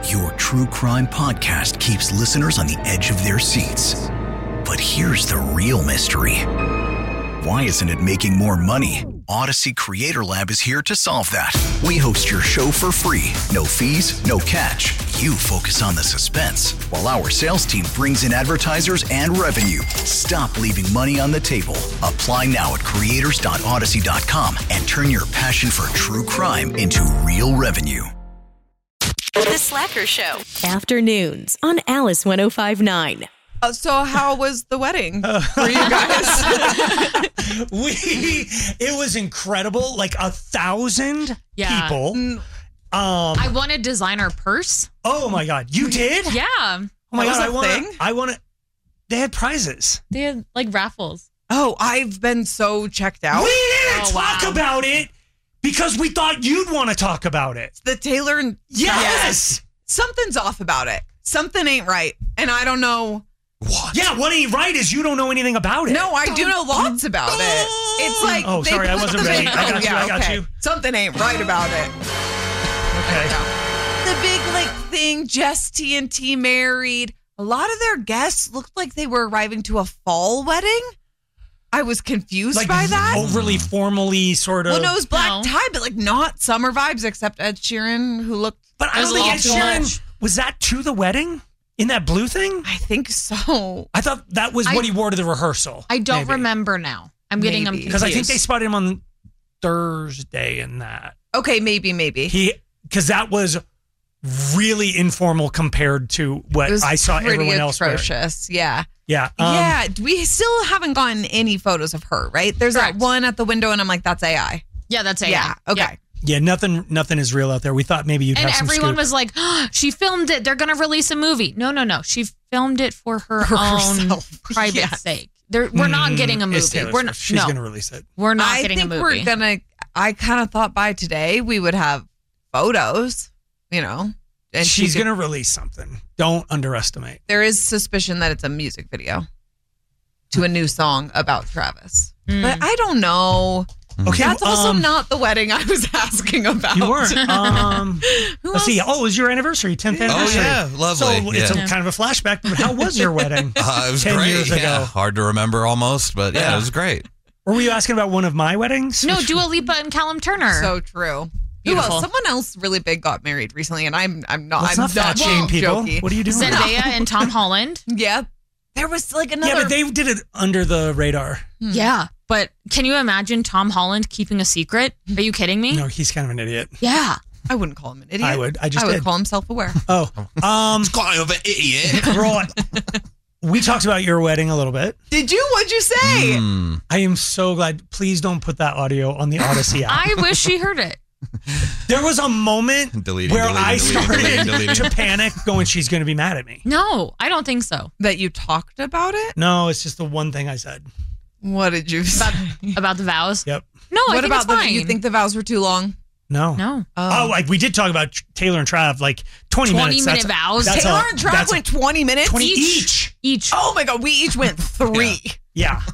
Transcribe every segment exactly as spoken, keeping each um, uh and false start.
Your true crime podcast keeps listeners on the edge of their seats. But here's the real mystery. Why isn't it making more money? Odyssey Creator Lab is here to solve that. We host your show for free. No fees, no catch. You focus on the suspense, while our sales team brings in advertisers and revenue. Stop leaving money on the table. Apply now at creators dot odyssey dot com and turn your passion for true crime into real revenue. The Slacker Show. Afternoons on Alice one oh five point nine. Uh, so how was the wedding for you guys? we, it was incredible. Like a thousand Yeah. people. Um, I won a designer purse. Oh my God. You did? Yeah. Oh my That was God. I a want thing? to, I want to, they had prizes. They had like raffles. Oh, I've been so checked out. We didn't Oh, talk wow. about it because we thought you'd want to talk about it. The Taylor and Yes. something's off about it. Something ain't right, and I don't know. What? Yeah, what ain't right is you don't know anything about it. No, I do know lots about it. It's like Oh, they sorry, I put wasn't the ready. big- I got oh, you, yeah, I got okay. you. Something ain't right about it. Okay. The big like thing, Jess T and T married. A lot of their guests looked like they were arriving to a fall wedding. I was confused Like by that. overly formally sort of. Well, no, it was black No. tie, but like not summer vibes, except Ed Sheeran, who looked. But I It was don't a think Ed little too Sheeran, much. was that to the wedding in that blue thing? I think so. I thought that was I- what he wore to the rehearsal. I don't maybe. remember now. I'm getting them Maybe. confused. Because I think they spotted him on Thursday in that. Okay, maybe, maybe. He because that was really informal compared to what It was I saw pretty everyone else wearing. atrocious. Yeah. Yeah. um, yeah. We still haven't gotten any photos of her, right? There's Correct. that one at the window, and I'm like, that's A I. Yeah, that's it. Yeah. Okay. Yeah, nothing nothing is real out there. We thought maybe you'd And have some everyone scoop. was like, oh, she filmed it. They're going to release a movie. No, no, no. She filmed it for her For own herself. private Yes. sake. They're, we're not Mm, getting a it's movie. Taylor We're Swift. not, She's no, going to release it. we're not I getting think a movie. we're gonna. I kind of thought by today we would have photos. You know, and she She's could- going to release something. Don't underestimate. There is suspicion that it's a music video to a new song about Travis, Mm. but I don't know. Okay, That's also um, not the wedding I was asking about. You weren't. Um, Who let's see. else? Oh, it was your anniversary, tenth Yeah. Oh, anniversary. yeah. Lovely. So it's a Yeah. kind of a flashback. But how was your wedding? Uh, it was ten great. years yeah. ago? Hard to remember almost, but yeah, Yeah. it was great. Or were you asking about one of my weddings? no, Dua Lipa and Callum Turner. So true. Who Beautiful. else? Someone else really big got married recently, and I'm I'm not. Let's I'm not fat shame well, people. jokey. What are you doing? Zendaya and Tom Holland. Yeah, there was like another. Yeah, but they did it under the radar. Yeah. But can you imagine Tom Holland keeping a secret? Are you kidding me? No, he's kind of an idiot. Yeah. I wouldn't call him an idiot. I would. I just I would did. call him self-aware. Oh, um, Kind of an idiot. right. We talked about your wedding a little bit. Did you? What'd you say? Mm. I am so glad. Please don't put that audio on the Odyssey app. I wish she heard it. There was a moment Deleting, where deleting, I deleting, started deleting, deleting. to panic, going, "She's going to be mad at me." No, I don't think so. That you talked about it? No, it's just the one thing I said. What did you say? About, about the vows? Yep. No, I what think about it's the? fine. You think the vows were too long? No. No. Oh, like we did talk about Taylor and Trav, like twenty, twenty minutes. minute That's- vows? that's Taylor all- and Trav that's went twenty minutes twenty Each. each. Each. Oh my god, we each went three. Yeah.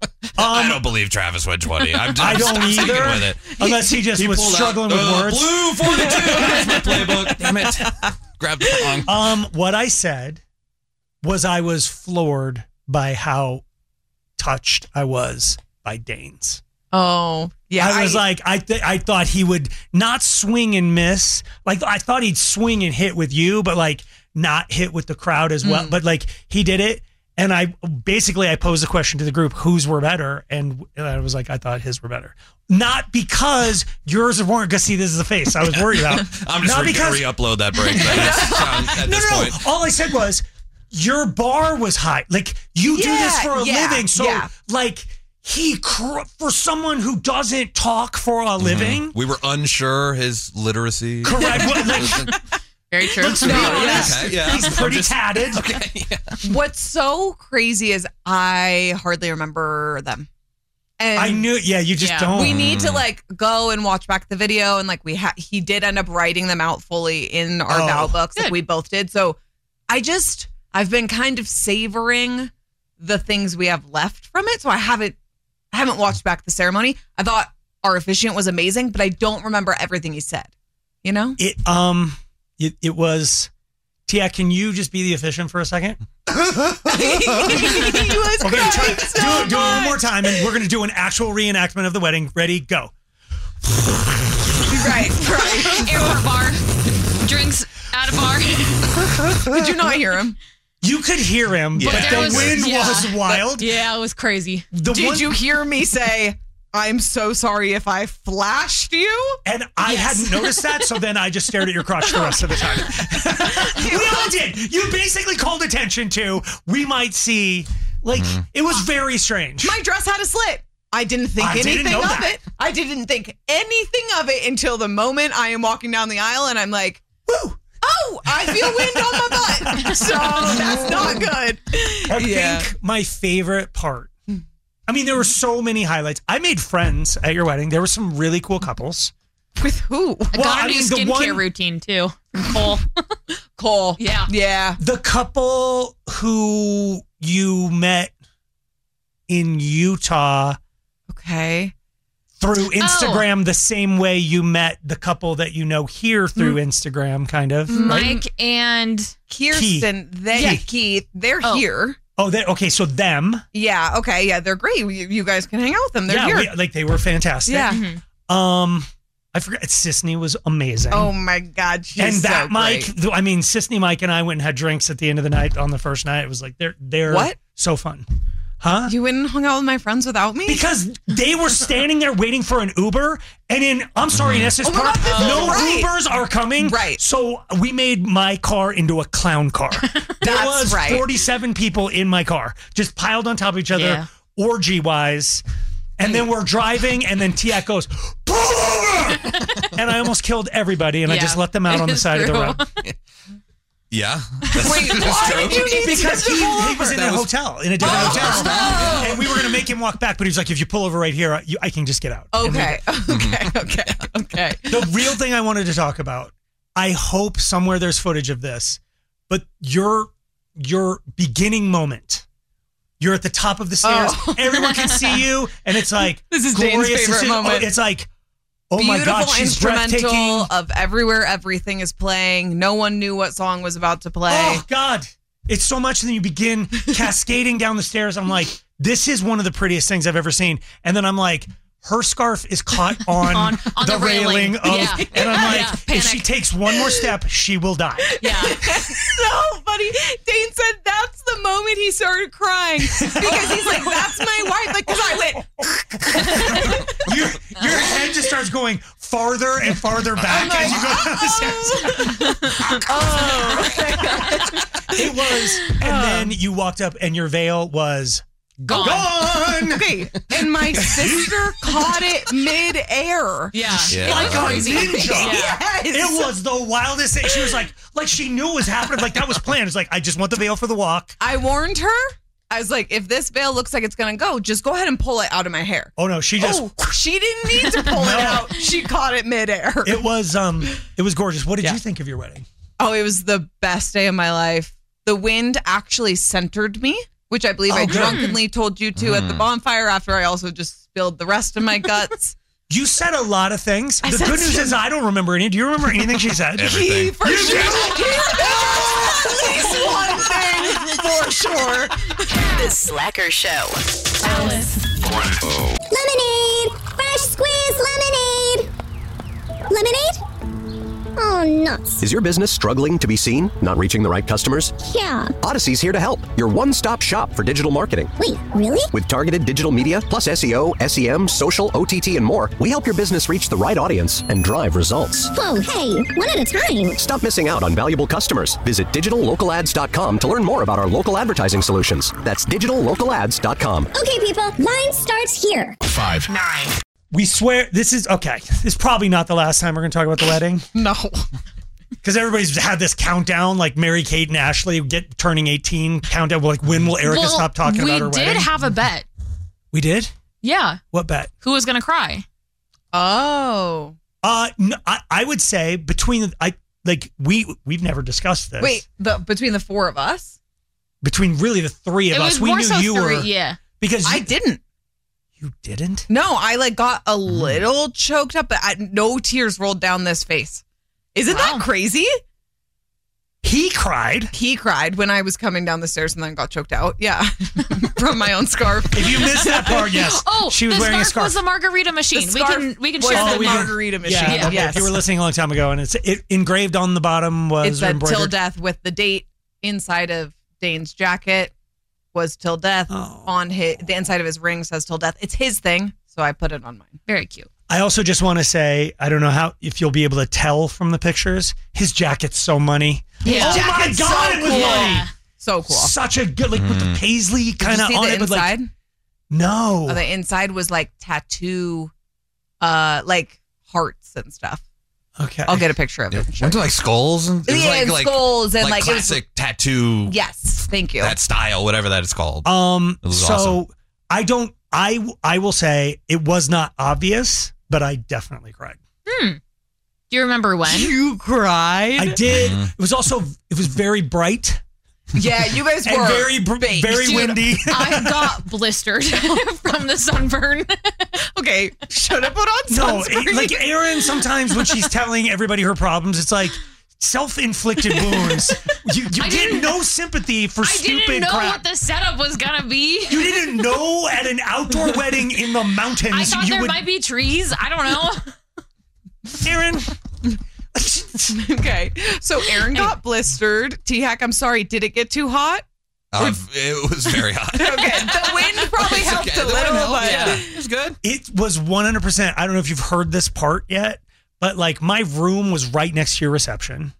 I Um, don't believe Travis went twenty. I'm just I don't I'm sticking either. with it. Unless he just He was pulled struggling out, with uh, words. Blue forty-two. That's my playbook. Damn it. Grab the wrong. Um, what I said was I was floored by how touched I was by Danes. Oh yeah, I was like, I th- I thought he would not swing and miss. Like I thought he'd swing and hit with you, but like not hit with the crowd as well. Mm. But like he did it, and I basically I posed the question to the group: whose were better? And I was like, I thought his were better. Not because yours weren't. Because see, this is the face I was worried about. I'm just Not re- because- re-upload that break. That sound at no, this no, no. point. All I said was your bar was high. Like you do Yeah, this for a yeah, living, so yeah. like he cr- for someone who doesn't talk for a living. We were unsure his literacy. Correct. Well, like, Very true. let's be honest. Okay, yeah. He's I'm pretty just- tatted. Okay, yeah. what's so crazy is I hardly remember them. And I knew. Yeah, you just Yeah. don't. we need to like go and watch back the video, and like we ha- he did end up writing them out fully in our Oh. vow books, like Good. we both did. So I just I've been kind of savoring the things we have left from it. So I haven't I haven't watched back the ceremony. I thought our officiant was amazing, but I don't remember everything he said. You know? It um, it, it was Tia, can you just be the officiant for a second? he was We're gonna try, crying so do, it, do it one much. more time, and we're going to do an actual reenactment of the wedding. Ready, go. Right, right. Airport bar. Drinks at a bar. Did you not hear him? You could hear him, Yeah. but There the was- wind yeah. was wild. Yeah, it was crazy. The Did one- you hear me say, I'm so sorry if I flashed you? And I hadn't noticed that, so then I just stared at your crotch the rest of the time. We all did. You basically called attention to, we might see, like, it was very strange. My dress had a slit. I didn't think I didn't anything know of that. it. I didn't think anything of it until the moment I am walking down the aisle and I'm like, Woo! oh, I feel wind on my butt. So that's not good. I Yeah. think my favorite part, I mean, there were so many highlights. I made friends at your wedding. There were some really cool couples. With who? I Well, got a I new mean, the skincare one- routine too. Cole. Cole. Yeah. Yeah. The couple who you met in Utah Okay. through Instagram the same way you met the couple that you know here through Instagram, kind of. right? Mike and Kirsten, they, Keith. Keith, they're Oh. here. Oh, they, okay. So them, Yeah. Okay. Yeah. They're great. You, you guys can hang out with them. They're yeah, here. we- like they were fantastic. Yeah. Um, I forgot. Sisney was amazing. Oh my God. She's and that so Mike, great. th- I mean, Sisney, Mike, and I went and had drinks at the end of the night on the first night. It was like they're they're What? so fun, huh? You went and hung out with my friends without me? Because they were standing there waiting for an Uber, and in I'm sorry, in Estes Oh my Park, God, this is no right. Ubers are coming. Right. So we made my car into a clown car. There That's was right. forty-seven people in my car, just piled on top of each other, Yeah. orgy wise. And then we're driving, and then Tiak goes, pull over! And I almost killed everybody, and I Yeah, just let them out on the it's side of the true. road. Yeah. Wait, That's why true. did you need Because to he, pull he was over? in That a was- hotel, in a different hotel. And we were going to make him walk back, but he was like, if you pull over right here, you, I can just get out. And we Okay. Okay. Okay. Okay. The real thing I wanted to talk about, I hope somewhere there's footage of this, but your your beginning moment. You're at the top of the stairs. Oh. Everyone can see you, and it's like This is Dane's glorious. favorite It's- moment. It's like, oh my Beautiful God, she's instrumental breathtaking. of Everywhere Everything is playing. No one knew what song was about to play. Oh God, it's so much. And then you begin cascading down the stairs. I'm like, this is one of the prettiest things I've ever seen. And then I'm like, her scarf is caught on, On- on the, the railing, railing. of, Yeah. and I'm like, Yeah, if panic. she takes one more step, she will die. Yeah. So funny. Dane said that's the moment he started crying because he's like, that's my wife. Like, because I went, your, your head just starts going farther and farther back as you go down the stairs. oh. It was, and then you walked up, and your veil was Gone. gone. Okay. And my sister caught it mid-air. Yeah. Yeah. Like a Crazy. ninja. Yeah. It was the wildest thing. She was like, like she knew it was happening. Like that was planned. It's like, I just want the veil for the walk. I warned her. I was like, if this veil looks like it's going to go, just go ahead and pull it out of my hair. Oh no, she just. Oh, she didn't need to pull No. it out. She caught it midair. It was um, it was gorgeous. What did Yeah. you think of your wedding? Oh, it was the best day of my life. The wind actually centered me, which I believe Oh, I good. drunkenly told you to at the bonfire after I also just spilled the rest of my guts. You said a lot of things. I The said good news some- is I don't remember any. Do you remember anything she said? Everything. He for sure. At least one thing for sure. The Slacker Show. Lemonade! Fresh squeezed lemonade! Lemonade? Oh, nuts. Is your business struggling to be seen, not reaching the right customers? Yeah. Odyssey's here to help. Your one-stop shop for digital marketing. Wait, really? With targeted digital media, plus S E O, S E M, social, O T T, and more, we help your business reach the right audience and drive results. Whoa, hey, one at a time. Stop missing out on valuable customers. Visit digital local ads dot com to learn more about our local advertising solutions. That's digital local ads dot com. Okay, people, line starts here. Five. We swear this is okay. This is probably not the last time we're going to talk about the wedding No. because everybody's had this countdown, like Mary Kate and Ashley get turning eighteen countdown. Like when will Erica Well, stop talking we about her did wedding? have a bet. we did. Yeah. What bet? Who was going to cry? Oh. Uh, no, I, I would say between the, I like we we've never discussed this. Wait, the between the four of us? between really the three of It us, was we more knew so you three. were Yeah. because I you, didn't. you didn't. No, I like got a little choked up, but I, no tears rolled down this face. Isn't Wow. that crazy? He cried. He cried when I was coming down the stairs and then got choked out. Yeah. From my own scarf. If you missed that part, yes. Oh, she was the wearing scarf a scarf. was the margarita machine. The We scarf can we can was share the that. we can- margarita machine. Yeah, okay, Yes. if you were listening a long time ago, and it's it engraved on the bottom was It said embroidered. till death with the date inside of Dane's jacket was till death. Oh. On his, the inside of his ring says till death. It's his thing, so I put it on mine. Very cute. I also just want to say, I don't know how if you'll be able to tell from the pictures, his jacket's so money. Yeah. Oh my Jacket's God, so it was cool. money. Yeah. So cool. Such a good, like with the paisley Did kind you of see on the it. But inside? like, no. Oh, the inside was like tattoo, uh, like hearts and stuff. Okay. I'll get a picture of it. and show Went to you. like skulls and it was Yeah, like, and like skulls and like, it was- classic tattoo. Yes, thank you. That style, whatever that is called. Um, It was so awesome. I don't, I, I will say it was not obvious, but I definitely cried. Do you remember when? You cried. I did. Mm-hmm. It was also, it was very bright Yeah, you guys were and very, br- baked. very Dude, windy. I got blistered from the sunburn. Okay, should have put on No, sunscreen. it- like Erin, sometimes when she's telling everybody her problems, it's like self-inflicted wounds. You, you I get didn't- no sympathy for I stupid didn't know crap. what the setup was gonna be. You didn't know at an outdoor wedding in the mountains I thought you there would. might be trees. I don't know. Erin, Okay, so Aaron got blistered. T-Hack, I'm sorry, did it get too hot? Uh, it was very hot. Okay, the wind probably It's helped okay. a The wind little, helped, but yeah. It was good. it was one hundred percent. I don't know if you've heard this part yet, but like my room was right next to your reception.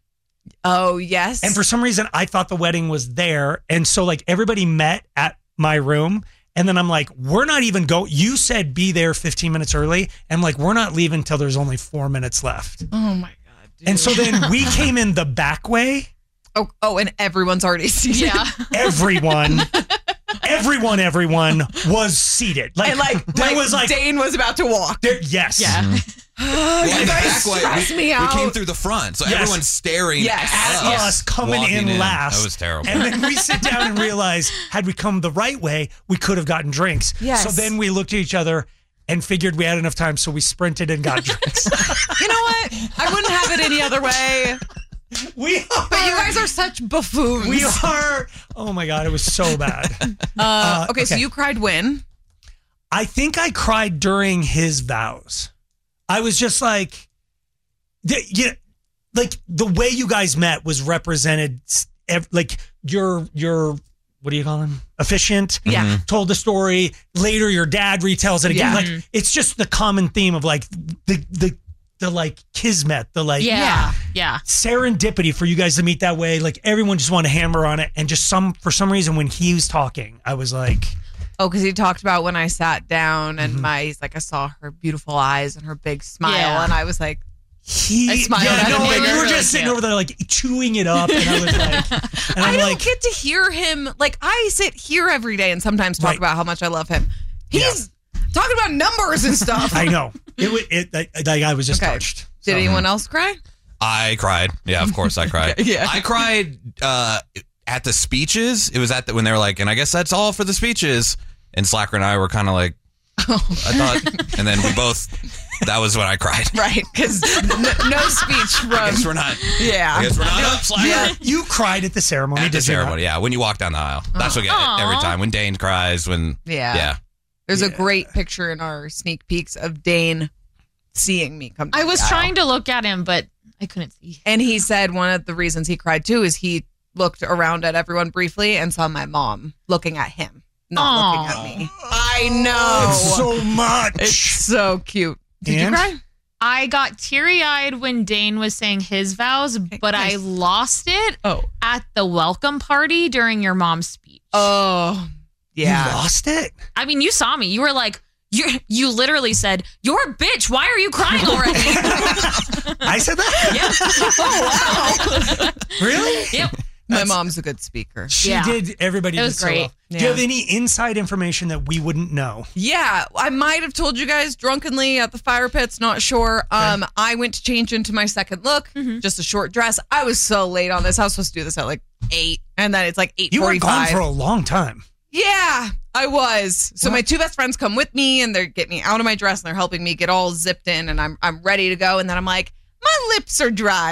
oh yes. And for some reason, I thought the wedding was there. And so, like, everybody met at my room. And then I'm like, we're not even go. You said be there fifteen minutes early. And like, we're not leaving till there's only four minutes left. oh my god, dude. And so then we came in the back way. oh, oh, and everyone's already seated. Yeah. Everyone, everyone, everyone was seated. Like, and like, there like was like, Dane was about to walk. there, yes. Yeah. Well, you in the guys back way, stress we, me we out. came through the front, so Yes. everyone's staring Yes. at At us, us coming walking in last. That was terrible. And then we sit down and realize, had we come the right way, we could have gotten drinks. Yes. So then we looked at each other and figured we had enough time, so we sprinted and got drinks. You know what? I wouldn't have it any other way. we are. But you guys are such buffoons. We are. Oh my God, it was so bad. Uh, okay, so okay. you cried when? I think I cried during his vows. I was just like, the- yeah, like the way you guys met was represented. ev- Like your your what do you call him? Officiant. Yeah. Mhm. Told the story. Later, your dad retells it again. Yeah. Like it's just the common theme of like the the the like kismet, the like Yeah. Yeah. serendipity for you guys to meet that way. Like everyone just wanted to hammer on it, and just some for some reason when he was talking, I was like, Oh, because he talked about when I sat down and Mm-hmm. my, he's like, I saw her beautiful eyes and her big smile. Yeah. And I was like, he. I smiled yeah, at no, him. like, It we was were really just sitting cute. over there like chewing it up, and I was like, and I I'm don't like, get to hear him. Like, I sit here every day and sometimes talk Right. about how much I love him. He's talking about numbers and stuff. I know it. wa- It like like, I was just Okay. touched. Did So- anyone else cry? I cried. Yeah, of course I cried. Yeah. I cried uh, at the speeches. It was at the, when they were like, and I guess that's all for the speeches. And Slacker and I were kind of like, I thought, and then we both, that was when I cried. Right. Because n- no speech I guess from. we're not, Yeah. I guess we're not up, Slacker. Yeah, you cried at the ceremony. At the did you not? ceremony, yeah. When you walk down the aisle. That's what I get Aw. every time. When Dane cries, when, Yeah. yeah. There's a Yeah. great picture in our sneak peeks of Dane seeing me come down I was the aisle. trying to look at him, but I couldn't see. And he said one of the reasons he cried too is he looked around at everyone briefly and saw my mom looking at him, not Aw. looking at me. I know. It's so much. It's so cute. Did And? you cry? I got teary-eyed when Dane was saying his vows, but I nice. lost it Oh. at the welcome party during your mom's speech. Oh, You yeah. lost it. I mean, you saw me. You were like, you you literally said, "You're a bitch. Why are you crying already?" I said that. Oh, wow. Really? Yep. My mom's a good speaker. She Yeah. did. Everybody It did was so great. well. Do Yeah. you have any inside information that we wouldn't know? Yeah, I might have told you guys drunkenly at the fire pits, not sure. Um, I went to change into my second look, just a short dress. I was so late on this. I was supposed to do this at like eight, and then it's like eight You were gone forty-five. for a long time. Yeah, I was. So my two best friends come with me, and they're getting me out of my dress, and they're helping me get all zipped in, and I'm I'm ready to go. And then I'm like, my lips are dry,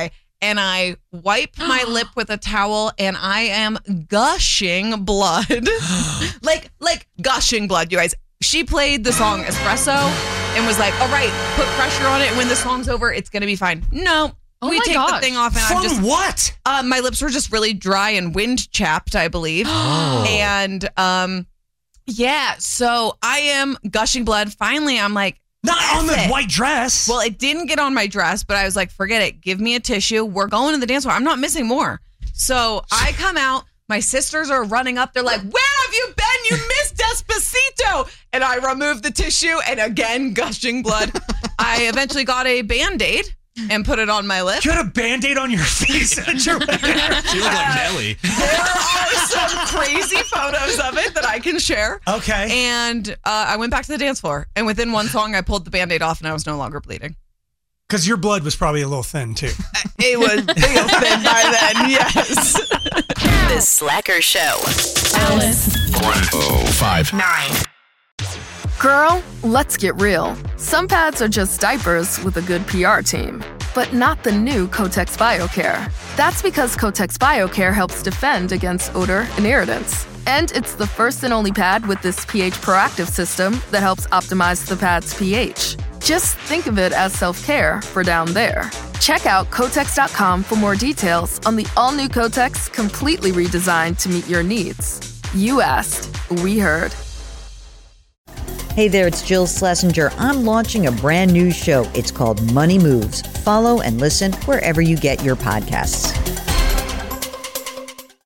and I wipe my lip with a towel, and I am gushing blood. like, like gushing blood, you guys. She played the song Espresso and was like, all right, put pressure on it. And when the song's over, it's going to be fine. No. Oh we my take gosh. the thing off, and From I'm just what? Uh, my lips were just really dry and wind chapped, I believe. Oh. And um, yeah, so I am gushing blood. Finally, I'm like, Not F on the it. white dress. Well, it didn't get on my dress, but I was like, forget it. Give me a tissue. We're going to the dance floor. I'm not missing more. So I come out. My sisters are running up. They're like, where have you been? You missed Despacito. And I removed the tissue, and again, gushing blood. I eventually got a Band-Aid and put it on my lip. You had a Band-Aid on your face at your wedding. She looked like Nelly. There are some crazy photos of it that I can share. Okay. And uh, I went back to the dance floor, and within one song, I pulled the Band-Aid off, and I was no longer bleeding. Because your blood was probably a little thin, too. It was real thin by then, yes. The Slacker Show. Alice. one oh five Nine. Girl, let's get real. Some pads are just diapers with a good P R team, but not the new Kotex BioCare. That's because Kotex BioCare helps defend against odor and irritants. And it's the first and only pad with this pH proactive system that helps optimize the pad's pH. Just think of it as self-care for down there. Check out Kotex dot com for more details on the all-new Kotex, completely redesigned to meet your needs. You asked, we heard. Hey there, it's Jill Schlesinger. I'm launching a brand new show. It's called Money Moves. Follow and listen wherever you get your podcasts.